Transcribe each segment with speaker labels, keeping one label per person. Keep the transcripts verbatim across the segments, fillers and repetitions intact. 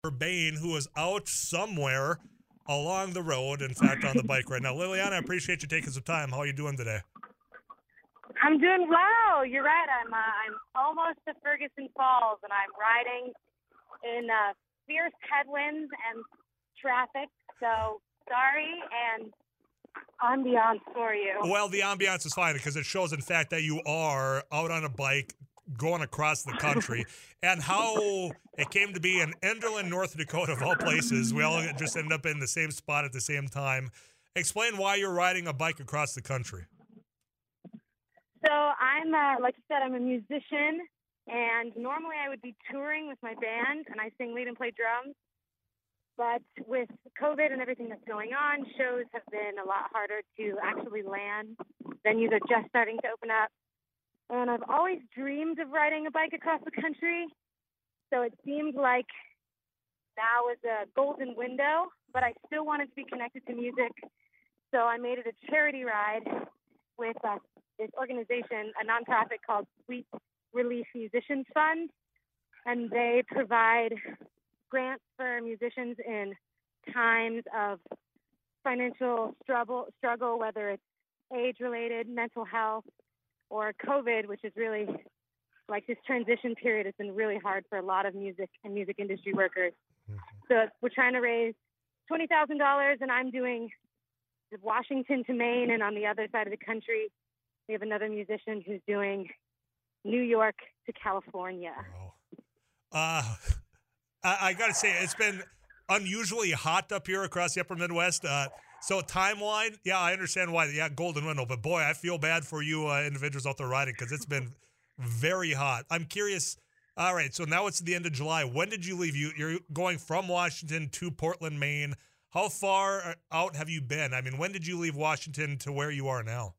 Speaker 1: Urbane, who is out somewhere along the road, in fact, on the bike right now. Liliana, I appreciate you taking some time. How are you doing today?
Speaker 2: I'm doing well. You're right. I'm uh, I'm almost to Ferguson Falls, and I'm riding in uh, fierce headwinds and traffic. So sorry, and ambiance for you.
Speaker 1: Well, the ambiance is fine because it shows, in fact, that you are out on a bike going across the country, and how it came to be in Enderlin, North Dakota, of all places. We all just ended up in the same spot at the same time. Explain why you're riding a bike across the country.
Speaker 2: So I'm, uh, like you said, I'm a musician, and normally I would be touring with my band, and I sing lead and play drums. But with COVID and everything that's going on, shows have been a lot harder to actually land. Venues are just starting to open up. And I've always dreamed of riding a bike across the country. So it seemed like now was a golden window, but I still wanted to be connected to music. So I made it a charity ride with uh, this organization, a nonprofit called Sweet Relief Musicians Fund. And they provide grants for musicians in times of financial struggle, struggle, whether it's age-related, mental health, or COVID, which is really, like, this transition period has been really hard for a lot of music and music industry workers. Mm-hmm. So we're trying to raise twenty thousand dollars, and I'm doing Washington to Maine, and on the other side of the country, we have another musician who's doing New York to California.
Speaker 1: Oh. Uh, I, I got to say, it's been unusually hot up here across the upper Midwest. Uh, so timeline, yeah, I understand why. Yeah, golden window. But, boy, I feel bad for you uh, individuals out there riding because it's been very hot. I'm curious. All right, so now it's the end of July. When did you leave? You, you're going from Washington to Portland, Maine. How far out have you been? I mean, when did you leave Washington to where you are now?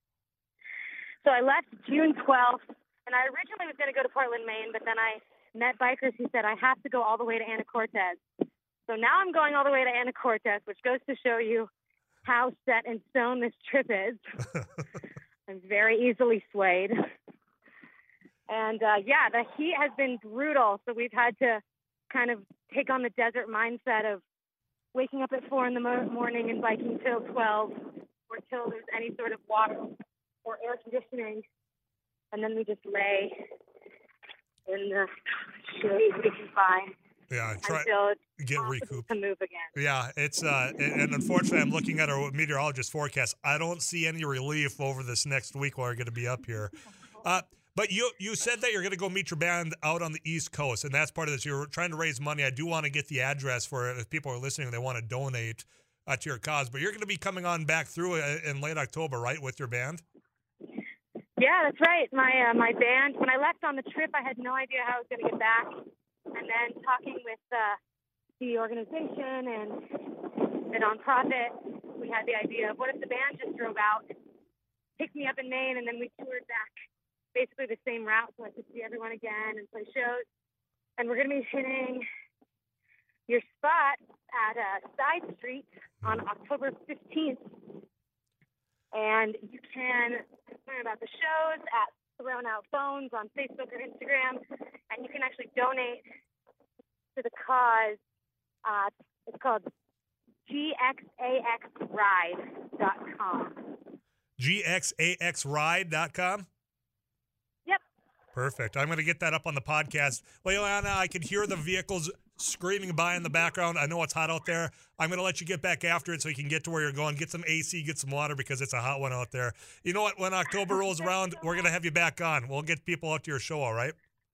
Speaker 2: So I left June twelfth, and I originally was going to go to Portland, Maine, but then I met bikers who said I have to go all the way to Anacortes. So now I'm going all the way to Anacortes, which goes to show you how set in stone this trip is. I'm very easily swayed. And, uh, yeah, the heat has been brutal, so we've had to kind of take on the desert mindset of waking up at four in the morning and biking till twelve or till there's any sort of water or air conditioning. And then we just lay in the shade we can find.
Speaker 1: Yeah, try get recouped
Speaker 2: to move again.
Speaker 1: Yeah, it's uh, and, and unfortunately, I'm looking at our meteorologist forecast. I don't see any relief over this next week while we're going to be up here. Uh, but you you said that you're going to go meet your band out on the East Coast, and that's part of this. You're trying to raise money. I do want to get the address for it if people are listening and they want to donate uh, to your cause. But you're going to be coming on back through in late October, right, with your band?
Speaker 2: Yeah, that's right. My uh, my band. When I left on the trip, I had no idea how I was going to get back. And then talking with uh, the organization and the nonprofit, we had the idea of what if the band just drove out, picked me up in Maine, and then we toured back basically the same route so I could see everyone again and play shows. And we're going to be hitting your spot at uh, Side Street on October fifteenth. And you can learn about the shows at Thrown Out Bones on Facebook or Instagram, and you can actually donate to the cause. Uh, it's called G X A X ride dot com.
Speaker 1: G X A X ride dot com?
Speaker 2: Yep.
Speaker 1: Perfect. I'm going to get that up on the podcast. Liliana, I can hear the vehicles screaming by in the background. I know it's hot out there. I'm going to let you get back after it so you can get to where you're going. Get some A C, get some water because it's a hot one out there. You know what? When October rolls around, we're going to have you back on. We'll get people out to your show, all right?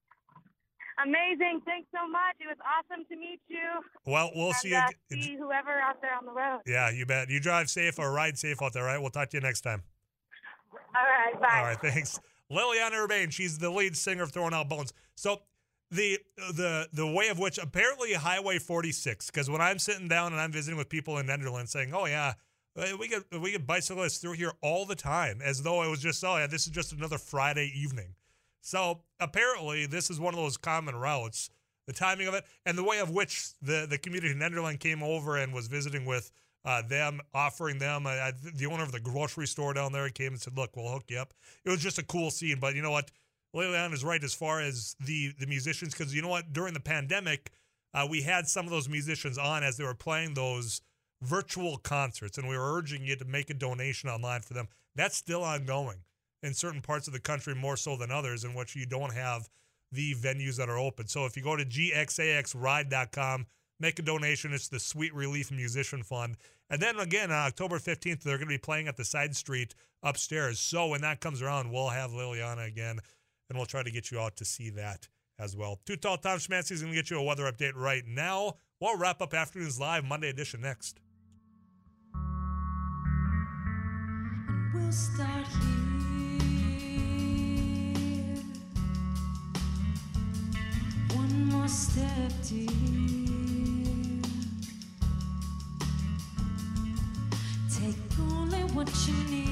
Speaker 2: Amazing. Thanks so much. It was awesome to meet you.
Speaker 1: Well, we'll
Speaker 2: and,
Speaker 1: see you.
Speaker 2: Uh, see whoever out there on the road.
Speaker 1: Yeah, you bet. You drive safe or ride safe out there, all right? We'll talk to you next time.
Speaker 2: All right. Bye.
Speaker 1: All right. Thanks. Liliana Urbane. She's the lead singer of Throwing Out Bones. So, The the the way of which apparently Highway forty-six, because when I'm sitting down and I'm visiting with people in Enderlin saying, oh yeah, we get we get bicyclists through here all the time, as though it was just, oh yeah, this is just another Friday evening. So apparently this is one of those common routes, the timing of it, and the way of which the, the community in Enderlin came over and was visiting with uh, them, offering them, uh, the owner of the grocery store down there came and said, look, we'll hook you up. It was just a cool scene, but you know what? Liliana is right as far as the, the musicians, because you know what? During the pandemic, uh, we had some of those musicians on as they were playing those virtual concerts, and we were urging you to make a donation online for them. That's still ongoing in certain parts of the country, more so than others, in which you don't have the venues that are open. So if you go to G X A X ride dot com, make a donation. It's the Sweet Relief Musician Fund. And then again, on October fifteenth, they're going to be playing at the Side Street upstairs. So when that comes around, we'll have Liliana again, and we'll try to get you out to see that as well. Too Tall Tom Schmancy is going to get you a weather update right now. We'll wrap up Afternoons Live Monday edition next.
Speaker 3: And we'll start here. One more step, dear. Take only what you need.